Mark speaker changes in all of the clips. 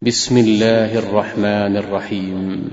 Speaker 1: بسم الله الرحمن الرحيم.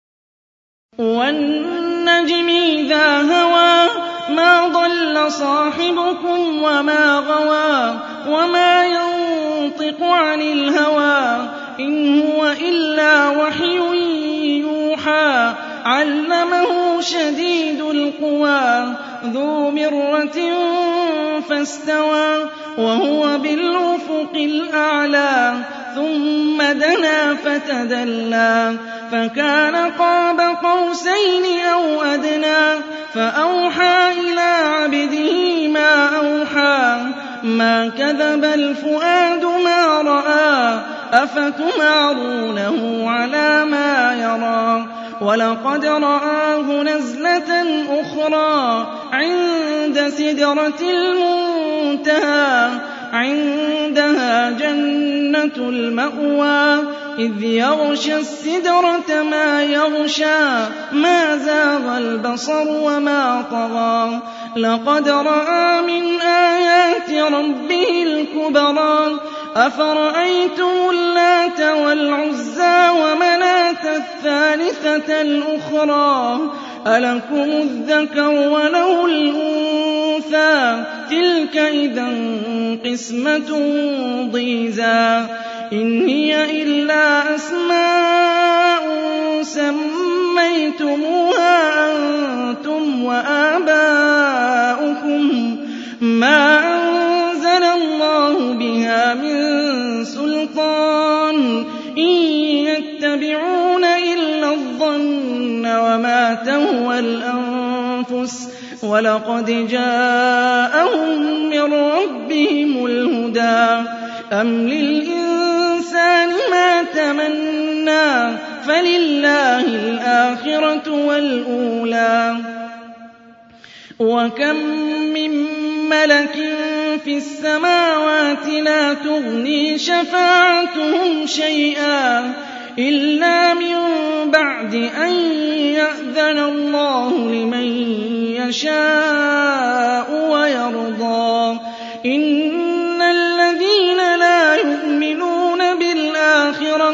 Speaker 2: والنجم إذا هوى ما ضل صاحبكم وما غوى وما ينطق عن الهوى إن هو إلا وحي يوحى علمه شديد القوى ذو مرة فاستوى وهو بالأفق الأعلى ثم دنا فتدلى فكان قاب قوسين أو أدنى فأوحى إلى عبده ما أوحى ما كذب الفؤاد ما رأى أفتمارونه على ما يرى ولقد رآه نزلة أخرى عند سدرة المنتهى عندها جنة المأوى إذ يغشى السدرة ما يغشى ما زاغ البصر وما طغى لقد رأى من آيات ربه الكبرى أفرأيتم اللات والعزى ومناة الثالثة الأخرى ألكم الذكر وله الأنثى تلك إذا قسمة ضيزى إن هي إلا أسماء سميتموها أنتم وآباؤكم ما أنزل الله بها من سلطان إن يتبعون إلا الظن وما تهوى الأنفس ولقد جاءهم من ربهم الهدى أم للإنسان ما تمنى فلله الآخرة والأولى وكم من ملك في السماوات لا تغني شفاعتهم شيئا إلا من بعد أن يأذن الله لمن يشاء ويرضى إن الذين لا يؤمنون بالآخرة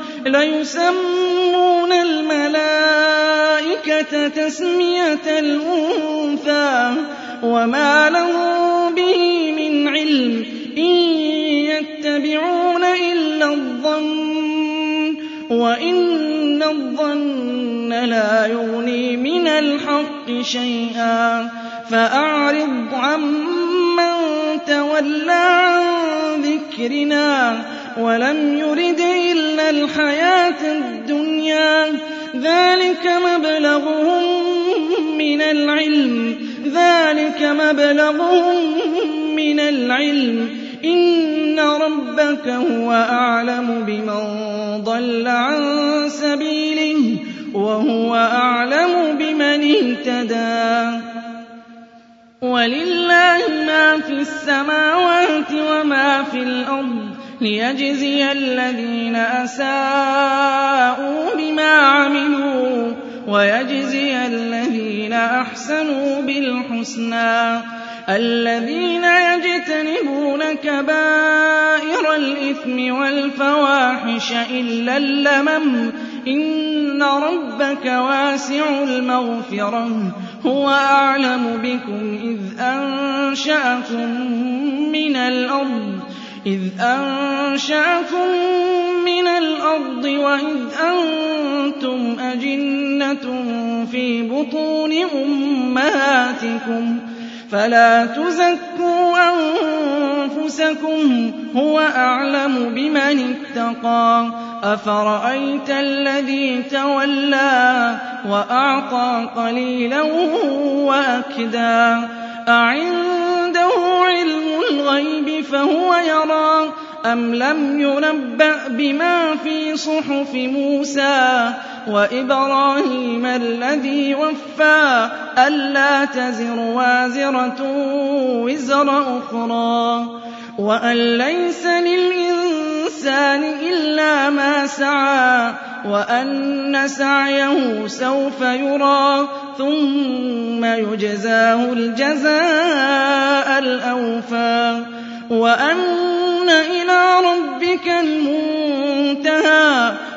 Speaker 2: ليسمون الملائكة تسمية الأنثى وما لهم به من علم إن يتبعون إلا الظن وإن الظن لا يغني من الحق شيئا فأعرض عمن تولى عن ذكرنا ولم يرد إلا الحياة الدنيا ذلك مبلغهم من العلم إن ربك هو أعلم بمن ضل عن سبيله وهو أعلم بمن اهتدى ولله ما في السماوات وما في الأرض ليجزي الذين أساءوا بما عملوا ويجزي الذين أحسنوا بالحسنى الذين يجتنبون كبائر الإثم والفواحش إلا اللمم إن ربك واسع المغفرة هو أعلم بكم إذ أنشأكم من الأرض وإذ أنتم أجنة في بطون أمهاتكم فلا تزكوا أنفسكم هو أعلم بمن اتقى أفرأيت الذي تولى وأعطى قليلا وأكدى أعنده علم الغيب فهو يرى أم لم ينبأ بما في صحف موسى وإبراهيم الذي وفى ألا تزر وازرة وزر أخرى وأن ليس للإنسان إلا ما سعى وأن سعيه سوف يرى ثم يجزاه الجزاء الأوفى وأن إلى ربك المنتهى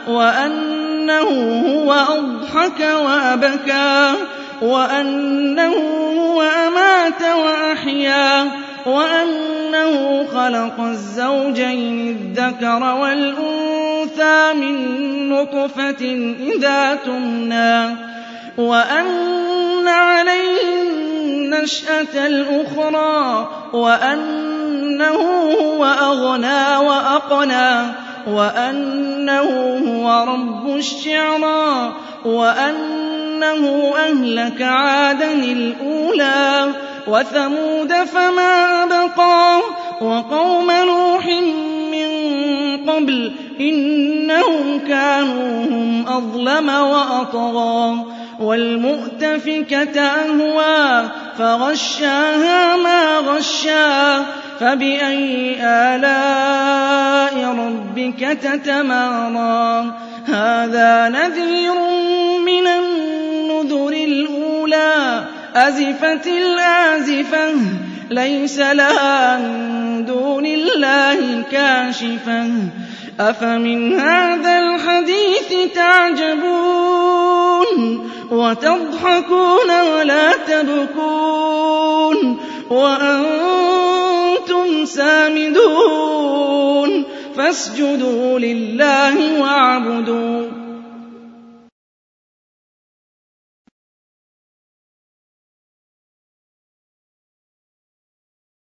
Speaker 2: وأنه هو أضحك وأبكى وأنه هو أمات وأحيا وأنه خلق الزوجين الذكر والأنثى من نطفة إذا تمنى وأن عليه النشأة الأخرى وأنه هو أغنى وأقنى وأنه هو رب الشعرى وأنه أهلك عادا الأولى وثمود فما أبقى وقوم نوح من قبل إنهم كانوا هم أظلم وأطغى والمؤتفكة أهوى فغشاها ما غشا فبأي آلاء ربك تتمارى هذا نذير من النذر الأولى أزفت الآزفة ليس لها من دون الله كاشفة أفمن هذا الحديث تعجبون وتضحكون ولا تبكون وأنتم سامدون فاسجدوا لله واعبدوا